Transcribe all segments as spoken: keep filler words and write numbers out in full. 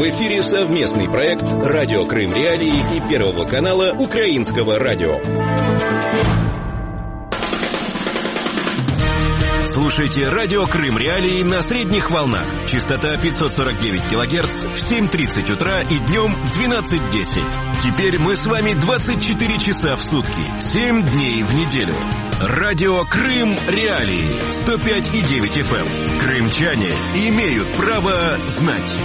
В эфире совместный проект «Радио Крым Реалии» и Первого канала Украинского радио. Слушайте «Радио Крым Реалии» на средних волнах. Частота пятьсот сорок девять килогерц в семь тридцать утра и днем в двенадцать десять. Теперь мы с вами двадцать четыре часа в сутки, семь дней в неделю. «Радио Крым Реалии» сто пять и девять эф эм. Крымчане имеют право знать.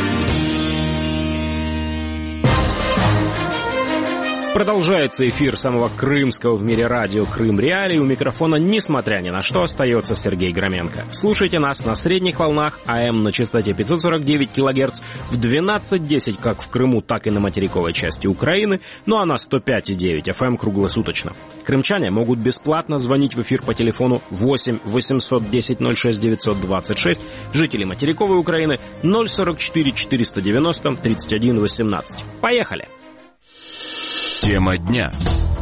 Продолжается эфир самого крымского в мире радио «Крым Реалии». У микрофона, несмотря ни на что, остается Сергей Громенко. Слушайте нас на средних волнах АМ на частоте пятьсот сорок девять килогерц в двенадцать десять как в Крыму, так и на материковой части Украины, ну а на сто пять и девять эф эм круглосуточно. Крымчане могут бесплатно звонить в эфир по телефону восемь восемьсот десять ноль шесть девятьсот двадцать шесть, жители материковой Украины ноль сорок четыре четыреста девяносто тридцать один восемнадцать. Поехали! Тема дня.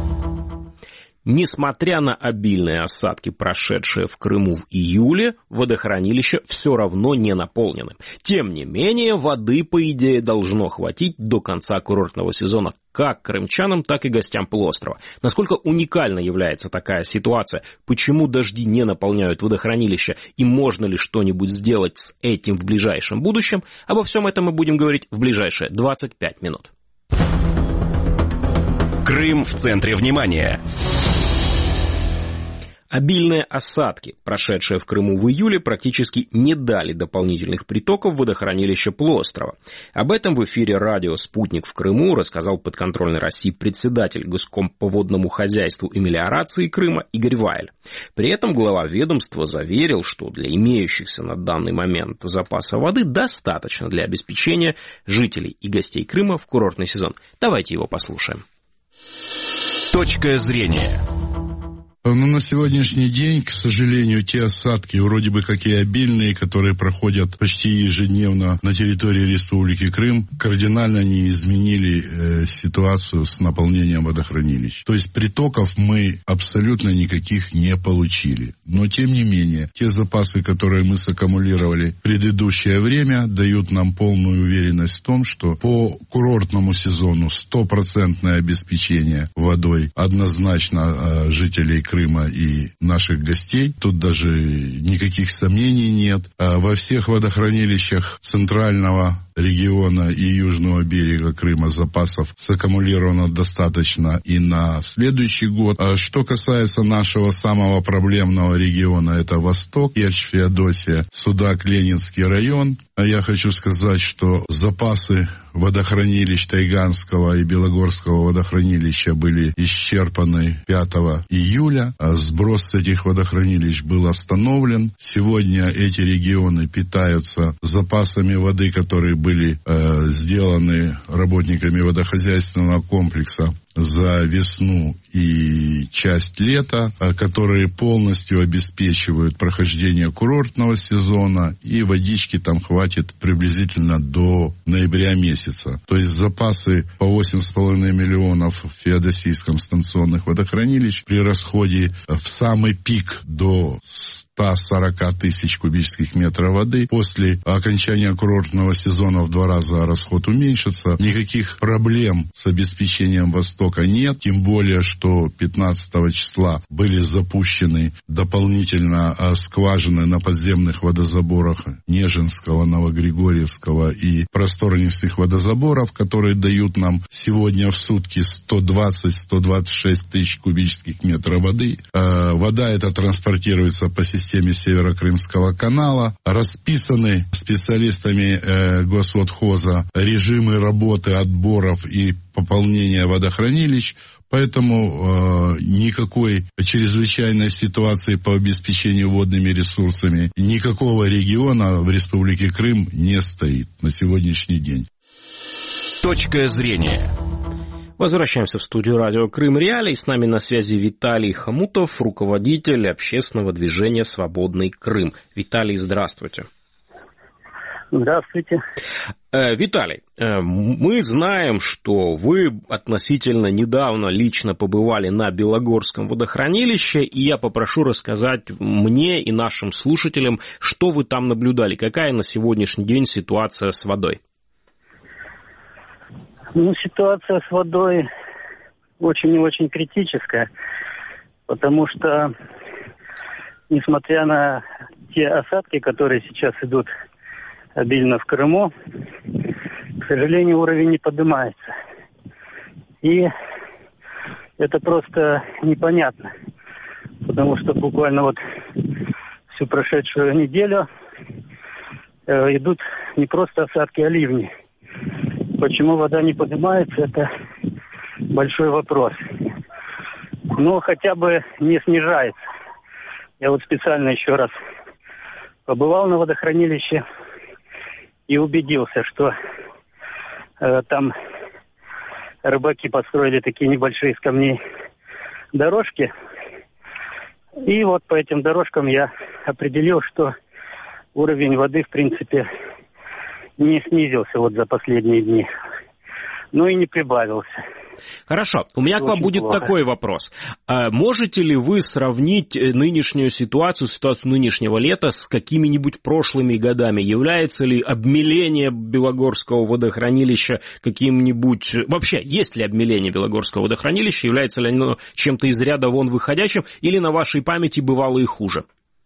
Несмотря на обильные осадки, прошедшие в Крыму в июле, водохранилища все равно не наполнены. Тем не менее, воды, по идее, должно хватить до конца курортного сезона как крымчанам, так и гостям полуострова. Насколько уникальна является такая ситуация, почему дожди не наполняют водохранилища и можно ли что-нибудь сделать с этим в ближайшем будущем, обо всем этом мы будем говорить в ближайшие двадцать пять минут. Крым в центре внимания. Обильные осадки, прошедшие в Крыму в июле, практически не дали дополнительных притоков в водохранилище полуострова. Об этом в эфире радио «Спутник» в Крыму рассказал подконтрольный России председатель Госком по водному хозяйству и мелиорации Крыма Игорь Вайль. При этом глава ведомства заверил, что для имеющихся на данный момент запаса воды достаточно для обеспечения жителей и гостей Крыма в курортный сезон. Давайте его послушаем. Точка зрения. Но на сегодняшний день, к сожалению, те осадки, вроде бы как и обильные, которые проходят почти ежедневно на территории Республики Крым, кардинально не изменили э, ситуацию с наполнением водохранилищ. То есть притоков мы абсолютно никаких не получили. Но, тем не менее, те запасы, которые мы саккумулировали в предыдущее время, дают нам полную уверенность в том, что по курортному сезону стопроцентное обеспечение водой однозначно э, жителей Крыма Крыма и наших гостей. Тут даже никаких сомнений нет. А во всех водохранилищах центрального региона и южного берега Крыма запасов саккумулировано достаточно и на следующий год. А что касается нашего самого проблемного региона, это Восток, Керчь, Феодосия, Судак, Ленинский район, я хочу сказать, что запасы водохранилищ Тайганского и Белогорского водохранилища были исчерпаны пятого июля. А сброс этих водохранилищ был остановлен. Сегодня эти регионы питаются запасами воды, которые были э, сделаны работниками водохозяйственного комплекса за весну и часть лета, которые полностью обеспечивают прохождение курортного сезона, и водички там хватит приблизительно до ноября месяца. То есть запасы по восемь с половиной миллионов в Феодосийском станционных водохранилищ при расходе в самый пик до ста сорока тысяч кубических метров воды. После окончания курортного сезона в два раза расход уменьшится. Никаких проблем с обеспечением Востока нет, тем более, что пятнадцатого числа были запущены дополнительно а, скважины на подземных водозаборах Нежинского, Новогригорьевского и просторнейших водозаборов, которые дают нам сегодня в сутки сто двадцать - сто двадцать шесть тысяч кубических метров воды. А, вода эта транспортируется по системе Северокрымского канала. Расписаны специалистами э, Госводхоза режимы работы отборов и пополнения водохранилищ, поэтому э, никакой чрезвычайной ситуации по обеспечению водными ресурсами никакого региона в Республике Крым не стоит на сегодняшний день. Точка зрения. Возвращаемся в студию радио «Крым Реалии». С нами на связи Виталий Хомутов, руководитель общественного движения «Свободный Крым». Виталий, здравствуйте. Здравствуйте. Виталий, мы знаем, что вы относительно недавно лично побывали на Белогорском водохранилище, и я попрошу рассказать мне и нашим слушателям, что вы там наблюдали, какая на сегодняшний день ситуация с водой. Ну, ситуация с водой очень и очень критическая, потому что, несмотря на те осадки, которые сейчас идут обильно в Крыму, к сожалению, уровень не поднимается. И это просто непонятно, потому что буквально вот всю прошедшую неделю э, идут не просто осадки, а ливни. Почему вода не поднимается, это большой вопрос. Но хотя бы не снижается. Я вот специально еще раз побывал на водохранилище и убедился, что э, там рыбаки построили такие небольшие из камней дорожки. И вот по этим дорожкам я определил, что уровень воды, в принципе, не снизился вот за последние дни, но и не прибавился. Хорошо, у меня к вам будет плохо. Такой вопрос. А можете ли вы сравнить нынешнюю ситуацию, ситуацию нынешнего лета с какими-нибудь прошлыми годами? Является ли обмеление Белогорского водохранилища каким-нибудь... Вообще, есть ли обмеление Белогорского водохранилища? Является ли оно чем-то из ряда вон выходящим? Или на вашей памяти бывало и хуже?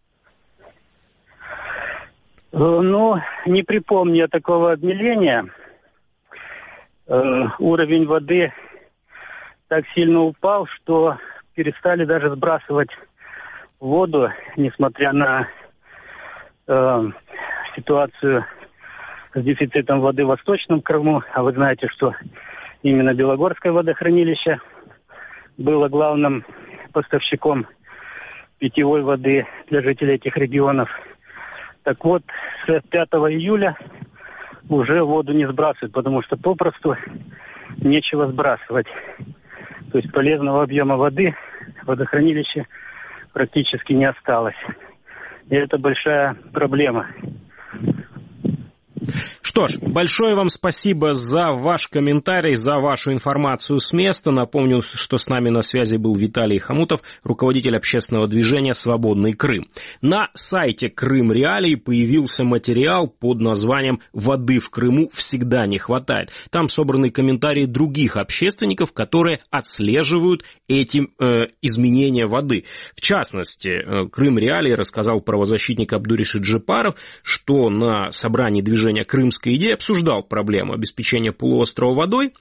Ну, не припомню я такого обмеления. Э, уровень воды так сильно упал, что перестали даже сбрасывать воду, несмотря на э, ситуацию с дефицитом воды в Восточном Крыму. А вы знаете, что именно Белогорское водохранилище было главным поставщиком питьевой воды для жителей этих регионов. Так вот, с пятого июля уже воду не сбрасывают, потому что попросту нечего сбрасывать. То есть полезного объема воды в водохранилище практически не осталось. И это большая проблема. Что ж, большое вам спасибо за ваш комментарий, за вашу информацию с места. Напомню, что с нами на связи был Виталий Хомутов, руководитель общественного движения «Свободный Крым». На сайте Крым Реалии появился материал под названием «Воды в Крыму всегда не хватает». Там собраны комментарии других общественников, которые отслеживают эти э, изменения воды. В частности, э, Крым Реалии рассказал правозащитник Абдуришид Джепаров, что на собрании движения «Крымская идея» обсуждал проблему обеспечения полуострова водой,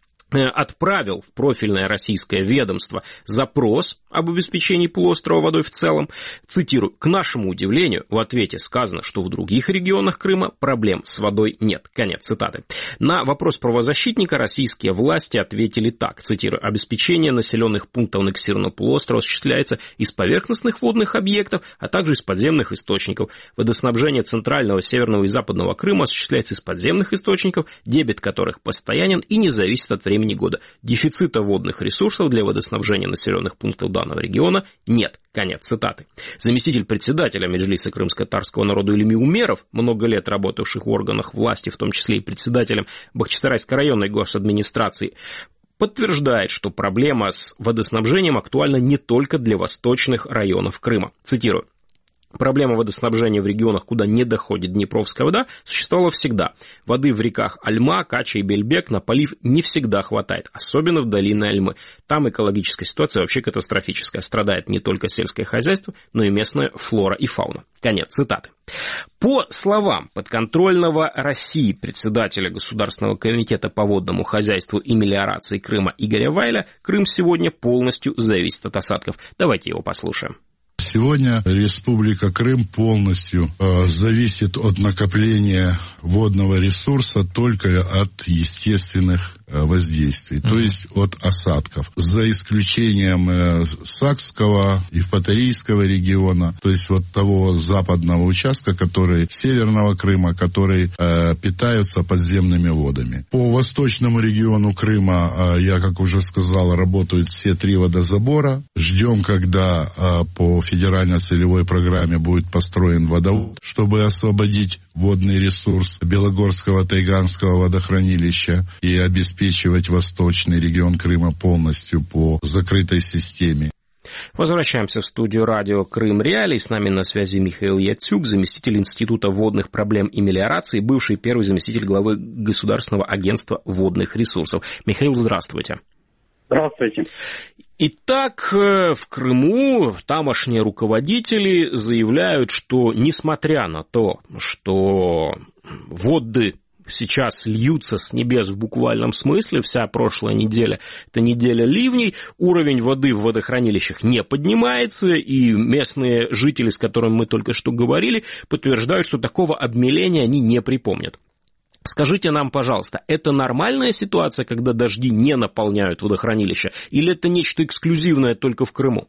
отправил в профильное российское ведомство запрос об обеспечении полуострова водой в целом. Цитирую: «К нашему удивлению, в ответе сказано, что в других регионах Крыма проблем с водой нет». Конец цитаты. На вопрос правозащитника российские власти ответили так, цитирую: «Обеспечение населенных пунктов аннексированного полуострова осуществляется из поверхностных водных объектов, а также из подземных источников. Водоснабжение центрального, северного и западного Крыма осуществляется из подземных источников, дебит которых постоянен и не зависит от времени года. Дефицита водных ресурсов для водоснабжения населенных пунктов данного региона нет». Конец цитаты. Заместитель председателя Меджлиса крымско-татарского народа Ильми Умеров, много лет работавших в органах власти, в том числе и председателем Бахчисарайской районной госадминистрации, подтверждает, что проблема с водоснабжением актуальна не только для восточных районов Крыма. Цитирую: «Проблема водоснабжения в регионах, куда не доходит Днепровская вода, существовала всегда. Воды в реках Альма, Кача и Бельбек на полив не всегда хватает, особенно в долине Альмы. Там экологическая ситуация вообще катастрофическая. Страдает не только сельское хозяйство, но и местная флора и фауна». Конец цитаты. По словам подконтрольного России председателя Государственного комитета по водному хозяйству и мелиорации Крыма Игоря Вайля, Крым сегодня полностью зависит от осадков. Давайте его послушаем. Сегодня Республика Крым полностью э, зависит от накопления водного ресурса только от естественных э, воздействий, mm-hmm. то есть от осадков. За исключением э, Сакского и Евпаторийского региона, то есть вот того западного участка, который северного Крыма, который э, питаются подземными водами. По восточному региону Крыма, э, я, как уже сказал, работают все три водозабора. Ждем, когда э, по федеральной целевой программе будет построен водовод, чтобы освободить водный ресурс Белогорского Тайганского водохранилища и обеспечивать восточный регион Крыма полностью по закрытой системе. Возвращаемся в студию радио Крым Реалии. С нами на связи Михаил Яцюк, заместитель Института водных проблем и мелиорации, бывший первый заместитель главы Государственного агентства водных ресурсов. Михаил, здравствуйте. Здравствуйте. Итак, в Крыму тамошние руководители заявляют, что несмотря на то, что воды сейчас льются с небес в буквальном смысле, вся прошлая неделя – это неделя ливней, уровень воды в водохранилищах не поднимается, и местные жители, с которыми мы только что говорили, подтверждают, что такого обмеления они не припомнят. Скажите нам, пожалуйста, это нормальная ситуация, когда дожди не наполняют водохранилища, или это нечто эксклюзивное только в Крыму?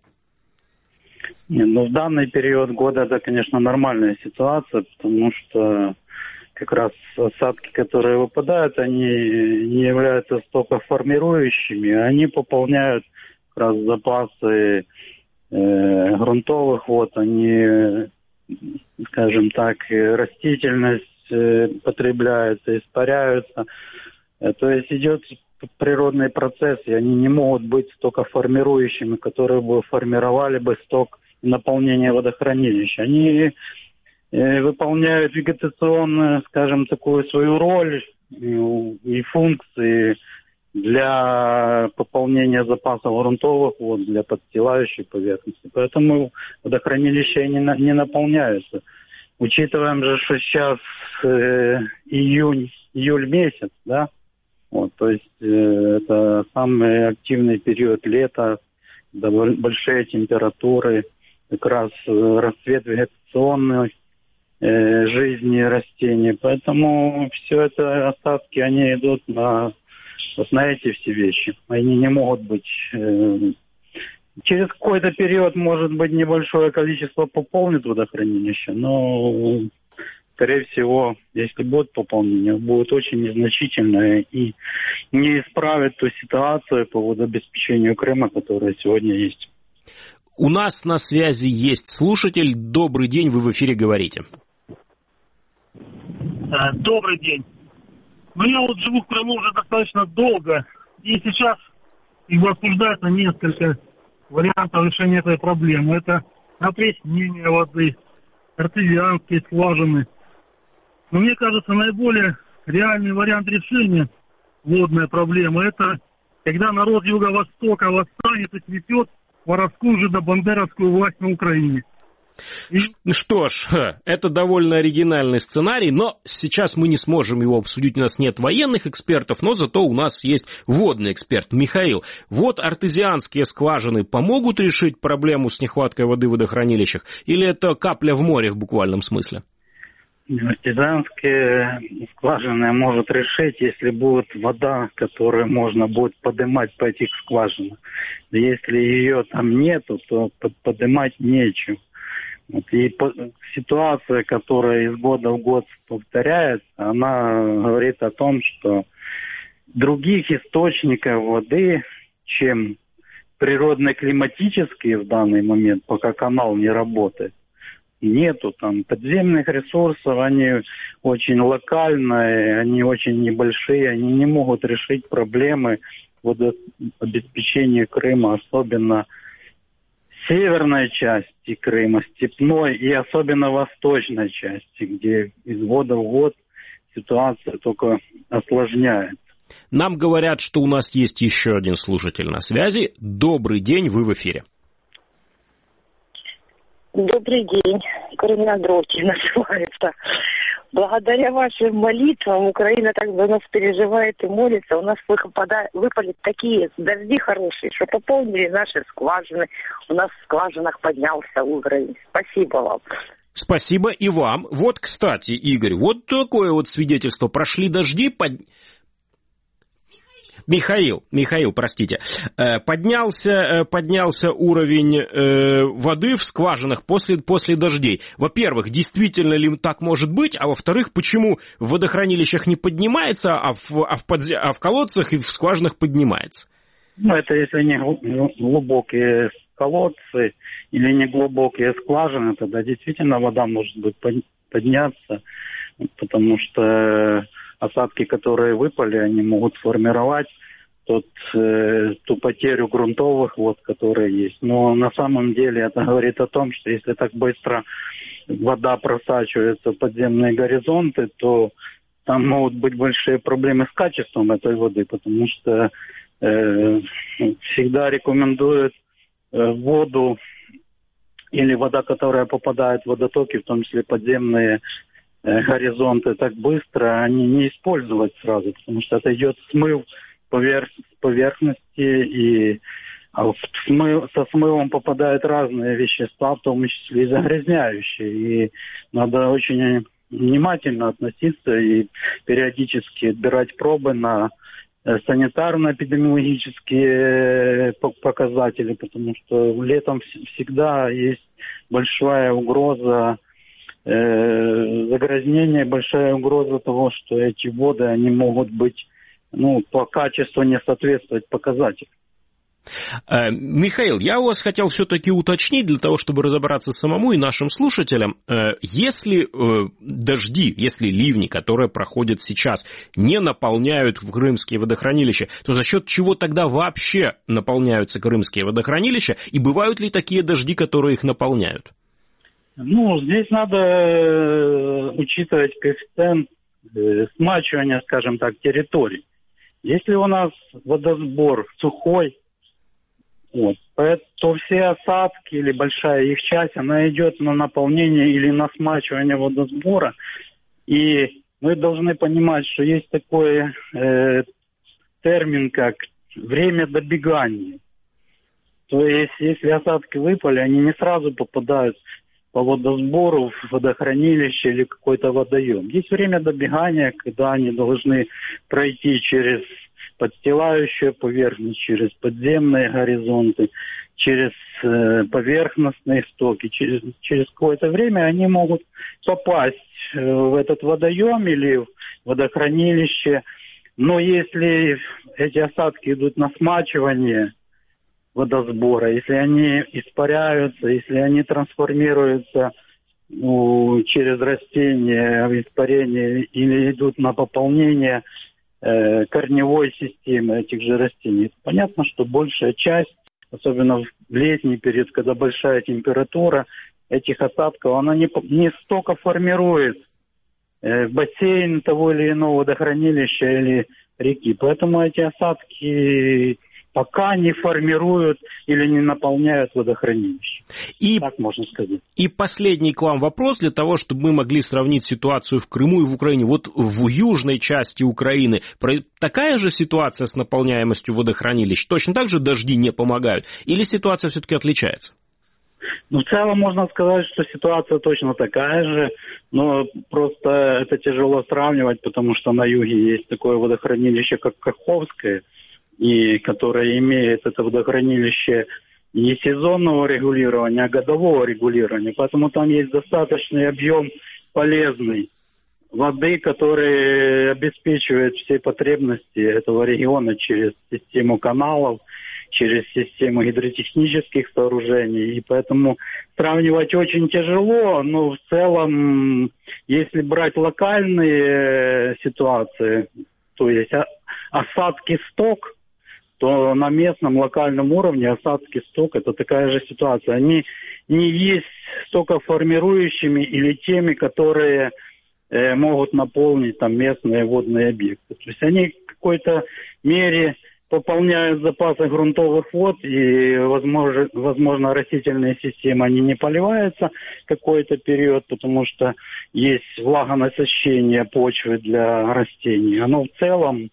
Нет, ну, в данный период года это, конечно, нормальная ситуация, потому что как раз осадки, которые выпадают, они не являются стокоформирующими, они пополняют как раз запасы э, грунтовых вод, они, скажем так, растительность э, потребляются, испаряются. Э, то есть идет природный процесс, и они не могут быть стокоформирующими, которые бы формировали бы сток наполнения водохранилища. Они выполняют вегетационную, скажем, такую свою роль и функции для пополнения запасов грунтовых вод, для подстилающей поверхности. Поэтому водохранилища не, не наполняются. Учитываем же, что сейчас э, июнь, июль месяц, да, вот, то есть э, это самый активный период лета, да, большие температуры, как раз э, расцвет вегетационный жизни растений. Поэтому все это осадки, они идут на вот на эти все вещи. Они не могут быть... Э, через какой-то период, может быть, небольшое количество пополнит водохранилище, но, скорее всего, если будет пополнение, будет очень незначительное и не исправит ту ситуацию по водообеспечению Крыма, которая сегодня есть. У нас на связи есть слушатель. Добрый день, вы в эфире говорите. Добрый день. Ну, я вот живу в Крыму уже достаточно долго, и сейчас их обсуждается несколько вариантов решения этой проблемы. Это опреснение воды, артезианские скважины. Но мне кажется, наиболее реальный вариант решения водной проблемы – это когда народ Юго-Востока восстанет и цветет воровскую же до бандеровскую власть на Украине. И... Что ж, это довольно оригинальный сценарий, но сейчас мы не сможем его обсудить, у нас нет военных экспертов, но зато у нас есть водный эксперт. Михаил, вот артезианские скважины помогут решить проблему с нехваткой воды в водохранилищах, или это капля в море в буквальном смысле? Артезианские скважины может решить, если будет вода, которую можно будет поднимать по этих скважинах. Если ее там нету, то поднимать нечем. Вот, и по, ситуация, которая из года в год повторяется, она говорит о том, что других источников воды, чем природно-климатические в данный момент, пока канал не работает, нету. Там подземных ресурсов, они очень локальные, они очень небольшие, они не могут решить проблемы водообеспечения Крыма, особенно северной части Крыма, степной и особенно восточной части, где из года в год ситуация только осложняется. Нам говорят, что у нас есть еще один слушатель на связи. Добрый день, вы в эфире. Добрый день. Крым на дрожжи называется. Благодаря вашим молитвам Украина так за нас переживает и молится. У нас выпадают, выпали такие дожди хорошие, что пополнили наши скважины. У нас в скважинах поднялся уровень. Спасибо вам. Спасибо и вам. Вот, кстати, Игорь, вот такое вот свидетельство. Прошли дожди, под... Михаил, Михаил, простите, поднялся, поднялся уровень воды в скважинах после, после дождей. Во-первых, действительно ли так может быть, а во-вторых, почему в водохранилищах не поднимается, а в, а в, подз... а в колодцах и в скважинах поднимается? Ну, это если не глубокие колодцы или не глубокие скважины, тогда действительно вода может быть подняться, потому что осадки, которые выпали, они могут сформировать тот, э, ту потерю грунтовых вод, которые есть. Но на самом деле это говорит о том, что если так быстро вода просачивается в подземные горизонты, то там могут быть большие проблемы с качеством этой воды, потому что э, всегда рекомендуют э, воду или вода, которая попадает в водотоки, в том числе подземные э, горизонты, так быстро они не использовать сразу, потому что это идет смыв поверх, поверхности, и а в смыв, со смывом попадают разные вещества, в том числе и загрязняющие, и надо очень внимательно относиться и периодически отбирать пробы на санитарно-эпидемиологические показатели, потому что летом всегда есть большая угроза э, загрязнения, большая угроза того, что эти воды, они могут быть, ну, по качеству не соответствовать показателям. Михаил, я у вас хотел все-таки уточнить, для того, чтобы разобраться самому и нашим слушателям, если дожди, если ливни, которые проходят сейчас, не наполняют крымские водохранилища, то за счет чего тогда вообще наполняются крымские водохранилища, и бывают ли такие дожди, которые их наполняют? Ну, здесь надо учитывать коэффициент смачивания, скажем так, территорий. Если у нас водосбор сухой, вот, то все осадки или большая их часть, она идет на наполнение или на смачивание водосбора. И мы должны понимать, что есть такой э, термин, как время добегания. То есть, если осадки выпали, они не сразу попадают по водосбору в водохранилище или какой-то водоем. Есть время добегания, когда они должны пройти через подстилающую поверхность, через подземные горизонты, через э, поверхностные стоки. Через, через какое-то время они могут попасть э, в этот водоем или в водохранилище. Но если эти осадки идут на смачивание водосбора, если они испаряются, если они трансформируются ну, через растения в испарение или идут на пополнение э, корневой системы этих же растений, понятно, что большая часть, особенно в летний период, когда большая температура, этих осадков, она не, не столько формирует э, бассейн того или иного водохранилища или реки. Поэтому эти осадки пока не формируют или не наполняют водохранилище. И, так можно сказать. И последний к вам вопрос, для того, чтобы мы могли сравнить ситуацию в Крыму и в Украине. Вот в южной части Украины такая же ситуация с наполняемостью водохранилищ? Точно так же дожди не помогают? Или ситуация все-таки отличается? Ну, в целом можно сказать, что ситуация точно такая же, но просто это тяжело сравнивать, потому что на юге есть такое водохранилище, как Каховское, и которое имеет это водохранилище не сезонного регулирования, а годового регулирования. Поэтому там есть достаточный объем полезной воды, который обеспечивает все потребности этого региона через систему каналов, через систему гидротехнических сооружений. И поэтому сравнивать очень тяжело, но в целом, если брать локальные ситуации, то есть осадки-сток, то на местном локальном уровне осадки-сток – это такая же ситуация. Они не есть стокоформирующими или теми, которые э, могут наполнить там местные водные объекты. То есть они в какой-то мере пополняют запасы грунтовых вод, и, возможно, возможно, растительные системы, они не поливаются какой-то период, потому что есть влагонасыщение почвы для растений. Оно в целом,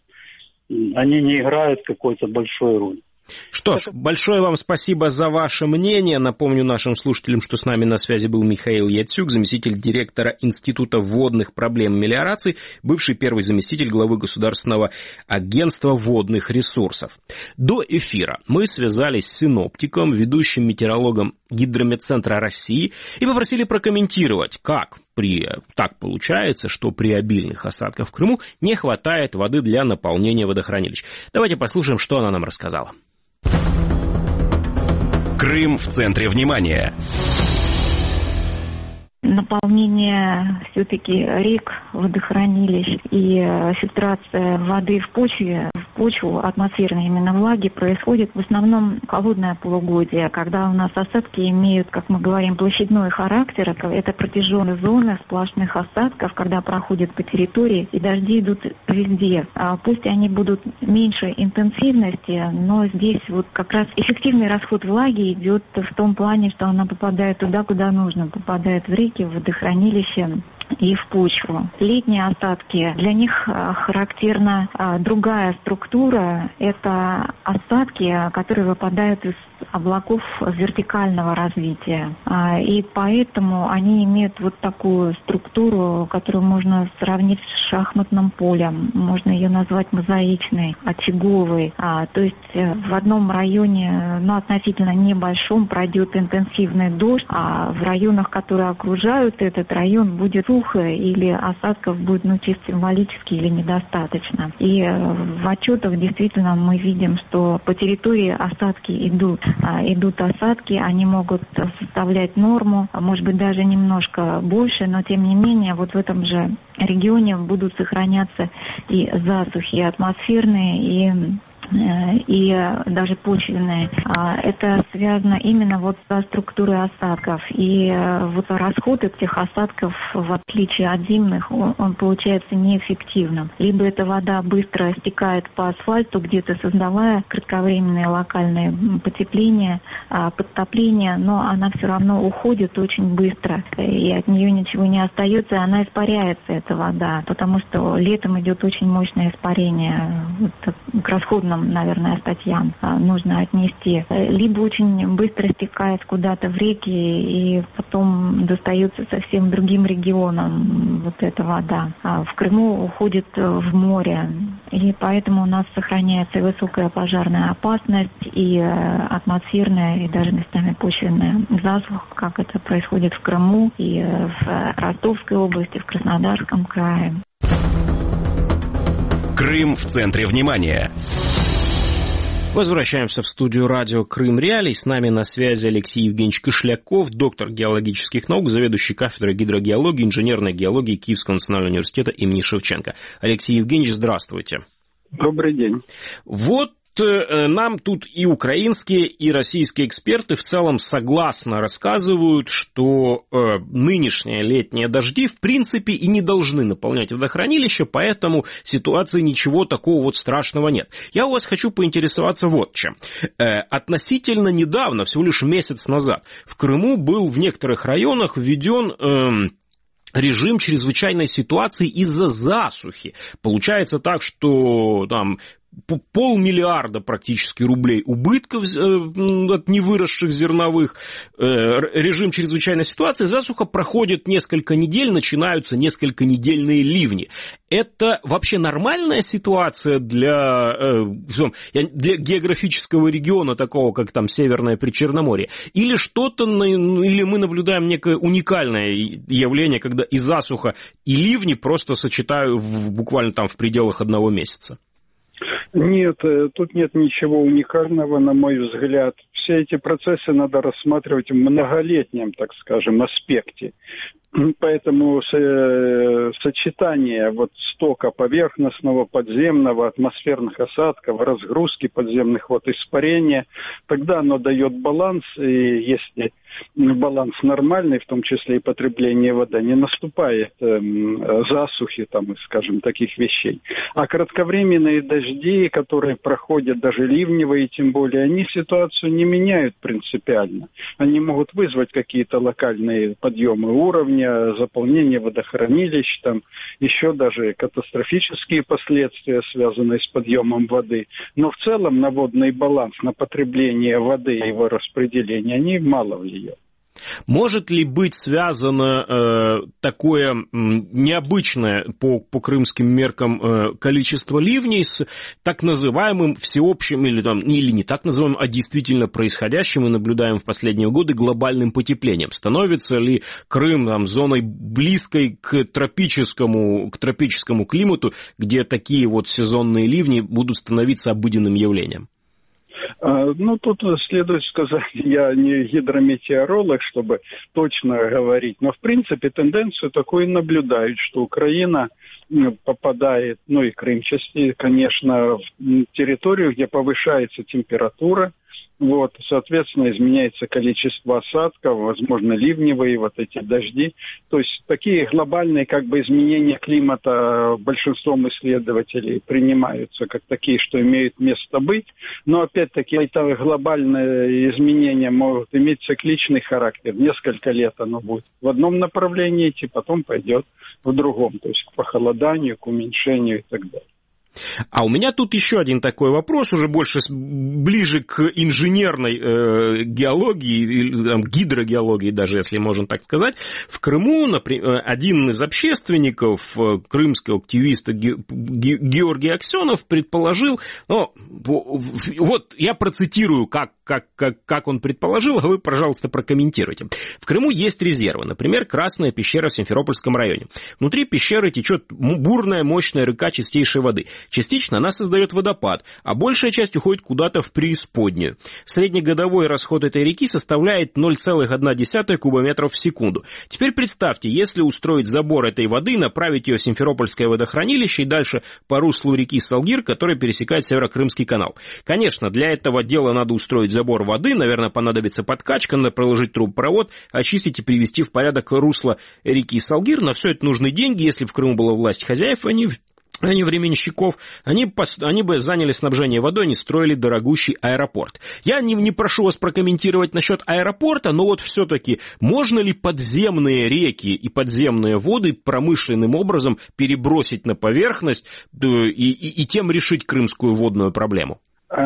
они не играют какой-то большой роли. Что ж, большое вам спасибо за ваше мнение. Напомню нашим слушателям, что с нами на связи был Михаил Яцюк, заместитель директора Института водных проблем и мелиорации, бывший первый заместитель главы Государственного агентства водных ресурсов. До эфира мы связались с синоптиком, ведущим метеорологом Гидрометцентра России и попросили прокомментировать, как при, так получается, что при обильных осадках в Крыму не хватает воды для наполнения водохранилищ. Давайте послушаем, что она нам рассказала. Крым в центре внимания. Наполнение все-таки рек, водохранилищ и фильтрация воды в почве почву, атмосферной именно влаги, происходит в основном холодное полугодие, когда у нас осадки имеют, как мы говорим, площадной характер. Это протяженные зоны сплошных осадков, когда проходят по территории, и дожди идут везде. А пусть они будут меньше интенсивности, но здесь вот как раз эффективный расход влаги идет в том плане, что она попадает туда, куда нужно, попадает в реки, в водохранилища и в почву. Летние осадки, для них характерна другая структура. Это осадки, которые выпадают из облаков вертикального развития. И поэтому они имеют вот такую структуру, которую можно сравнить с шахматным полем. Можно ее назвать мозаичной, очаговой. То есть в одном районе, ну, относительно небольшом, пройдет интенсивный дождь, а в районах, которые окружают этот район, будет сухо или осадков будет, ну, чисто символически или недостаточно. И в отчетах действительно мы видим, что по территории осадки идут. Идут осадки, они могут составлять норму, может быть, даже немножко больше, но тем не менее вот в этом же регионе будут сохраняться и засухи, и атмосферные, и и даже почвенные. Это связано именно вот со структурой осадков. И вот расход этих осадков, в отличие от зимних, он, он получается неэффективным. Либо эта вода быстро стекает по асфальту, где-то создавая кратковременные локальные потепления, подтопления, но она все равно уходит очень быстро, и от нее ничего не остается, и она испаряется, эта вода, потому что летом идет очень мощное испарение. Вот, к расходному, наверное, статьям нужно отнести. Либо очень быстро стекает куда-то в реки и потом достается совсем другим регионам вот эта вода. А в Крыму уходит в море. И поэтому у нас сохраняется и высокая пожарная опасность, и атмосферная, и даже местами почвенная засуха, как это происходит в Крыму, и в Ростовской области, в Краснодарском крае. Крым в центре внимания. Возвращаемся в студию радио Крым Реалий. С нами на связи Алексей Евгеньевич Кышляков, доктор геологических наук, заведующий кафедрой гидрогеологии, инженерной геологии Киевского национального университета имени Шевченко. Алексей Евгеньевич, здравствуйте. Добрый день. Вот нам тут и украинские, и российские эксперты в целом согласно рассказывают, что э, нынешние летние дожди в принципе и не должны наполнять водохранилища, поэтому ситуации ничего такого вот страшного нет. Я у вас хочу поинтересоваться вот чем. Э, относительно недавно, всего лишь месяц назад, в Крыму был в некоторых районах введен Э, режим чрезвычайной ситуации из-за засухи. Получается так, что там полмиллиарда практически рублей убытков от невыросших зерновых. Режим чрезвычайной ситуации, засуха проходит несколько недель, начинаются несколько недельные ливни. Это вообще нормальная ситуация для, для географического региона, такого как там Северное Причерноморье? Или что-то, или мы наблюдаем некое уникальное явление, когда и засуха, и ливни просто сочетают буквально там в пределах одного месяца? Нет, тут нет ничего уникального, на мой взгляд. Все эти процессы надо рассматривать в многолетнем, так скажем, аспекте. Поэтому сочетание вот стока поверхностного, подземного, атмосферных осадков, разгрузки подземных вод, испарения, тогда оно дает баланс, и если баланс нормальный, в том числе и потребление воды, не наступает э, засухи, там, скажем, таких вещей. А кратковременные дожди, которые проходят, даже ливневые, тем более, они ситуацию не меняют принципиально. Они могут вызвать какие-то локальные подъемы уровня, заполнение водохранилищ, там, еще даже катастрофические последствия, связанные с подъемом воды. Но в целом на водный баланс, на потребление воды и его распределение, они мало влияют. Может ли быть связано э, такое э, необычное по, по крымским меркам э, количество ливней с так называемым всеобщим, или, там, или не так называемым, а действительно происходящим, мы наблюдаем в последние годы, глобальным потеплением? Становится ли Крым там, зоной близкой к тропическому, к тропическому климату, где такие вот сезонные ливни будут становиться обыденным явлением? Ну, тут следует сказать, я не гидрометеоролог, чтобы точно говорить, но, в принципе, тенденцию такую наблюдают, что Украина попадает, ну и Крым части, конечно, в территорию, где повышается температура, вот, соответственно, изменяется количество осадков, возможно, ливневые вот эти дожди. То есть такие глобальные как бы изменения климата большинством исследователей принимаются как такие, что имеют место быть. Но опять-таки это глобальные изменения могут иметь цикличный характер. Несколько лет оно будет в одном направлении идти, потом пойдет в другом. То есть к похолоданию, к уменьшению и так далее. А у меня тут еще один такой вопрос, уже больше ближе к инженерной э, геологии, или там, гидрогеологии даже, если можно так сказать. В Крыму, например, один из общественников, крымского активиста Георгий Аксенов, предположил, ну, вот я процитирую, как, как, как, как он предположил, а вы, пожалуйста, прокомментируйте. В Крыму есть резервы, например, Красная пещера в Симферопольском районе. Внутри пещеры течет бурная, мощная река чистейшей воды. Частично она создает водопад, а большая часть уходит куда-то в преисподнюю. Среднегодовой расход этой реки составляет ноль целых одна десятая кубометров в секунду. Теперь представьте, если устроить забор этой воды, направить ее в Симферопольское водохранилище и дальше по руслу реки Салгир, которая пересекает Северокрымский канал. Конечно, для этого дела надо устроить забор воды, наверное, понадобится подкачка, надо проложить трубопровод, очистить и привести в порядок русло реки Салгир. На все это нужны деньги. Если в Крыму была власть хозяев, они... а не временщиков, они, они бы заняли снабжение водой, не строили дорогущий аэропорт. Я не, не прошу вас прокомментировать насчет аэропорта, но вот все-таки можно ли подземные реки и подземные воды промышленным образом перебросить на поверхность и, и, и тем решить крымскую водную проблему?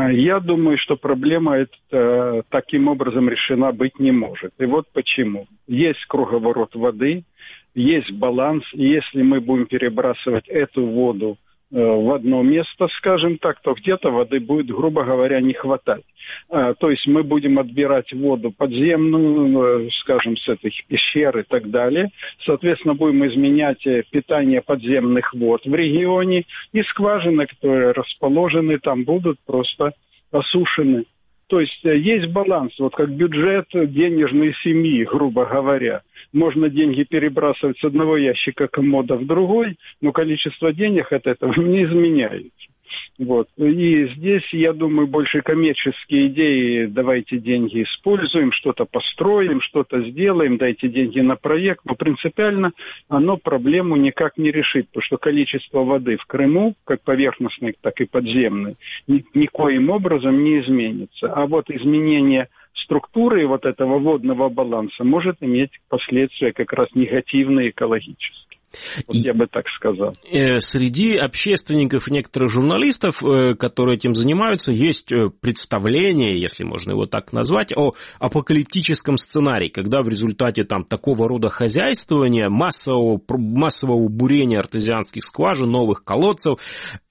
Я думаю, что проблема эта таким образом решена быть не может. И вот почему. Есть круговорот воды, есть баланс, и если мы будем перебрасывать эту воду э, в одно место, скажем так, то где-то воды будет, грубо говоря, не хватать. А, то есть мы будем отбирать воду подземную, э, скажем, с этих пещер и так далее. Соответственно, будем изменять питание подземных вод в регионе, и скважины, которые расположены там, будут просто осушены. То есть есть баланс, вот как бюджет денежной семьи, грубо говоря. Можно деньги перебрасывать с одного ящика комода в другой, но количество денег от этого не изменяется. Вот. И здесь, я думаю, больше коммерческие идеи. Давайте деньги используем, что-то построим, что-то сделаем, дайте деньги на проект. Но принципиально оно проблему никак не решит, потому что количество воды в Крыму, как поверхностной, так и подземной, ни, никоим образом не изменится. А вот изменение структуры вот этого водного баланса может иметь последствия как раз негативные экологические. Вот я бы так сказал. Среди общественников и некоторых журналистов, которые этим занимаются, есть представление, если можно его так назвать, о апокалиптическом сценарии, когда в результате там такого рода хозяйствования, массового, массового бурения артезианских скважин, новых колодцев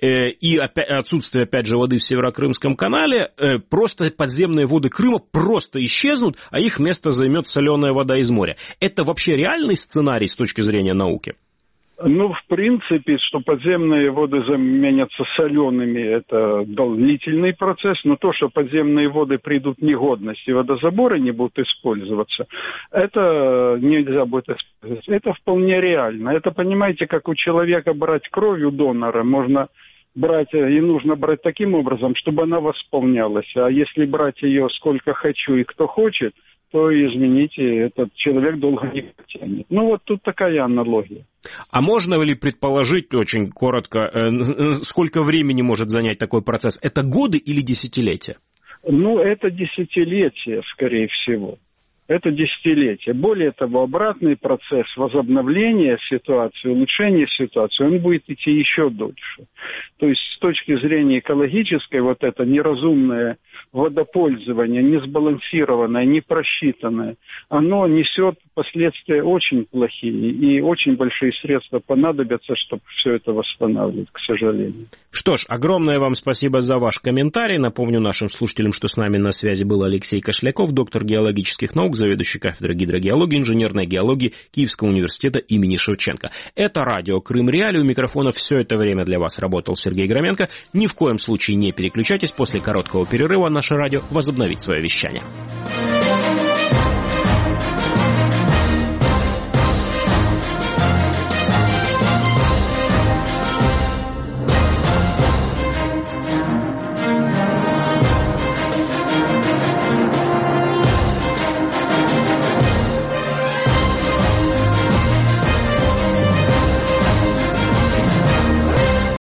и отсутствие, опять же, воды в Северокрымском канале, просто подземные воды Крыма просто исчезнут, а их место займет соленая вода из моря. Это вообще реальный сценарий с точки зрения науки? Ну, в принципе, что подземные воды заменятся солеными, это длительный процесс, но то, что подземные воды придут в негодность и водозаборы не будут использоваться, это нельзя будет использовать. Это вполне реально. Это, понимаете, как у человека брать кровь у донора, можно брать, и нужно брать таким образом, чтобы она восполнялась. А если брать ее сколько хочу и кто хочет, то, извините, этот человек долго не потянет. Ну, вот тут такая аналогия. А можно ли предположить, очень коротко, сколько времени может занять такой процесс? Это годы или десятилетия? Ну, это десятилетия, скорее всего. Это десятилетия. Более того, обратный процесс возобновления ситуации, улучшения ситуации, он будет идти еще дольше. То есть с точки зрения экологической, вот это неразумное водопользование, несбалансированное, не просчитанное, оно несет последствия очень плохие, и очень большие средства понадобятся, чтобы все это восстанавливать, к сожалению. Что ж, огромное вам спасибо за ваш комментарий. Напомню нашим слушателям, что с нами на связи был Алексей Кошляков, доктор геологических наук, заведующий кафедрой гидрогеологии, инженерной геологии Киевского университета имени Шевченко. Это радио Крым Реалии. У микрофона все это время для вас работал Сергей Громян. Громенко. Ни в коем случае не переключайтесь, после короткого перерыва наше радио возобновит свое вещание.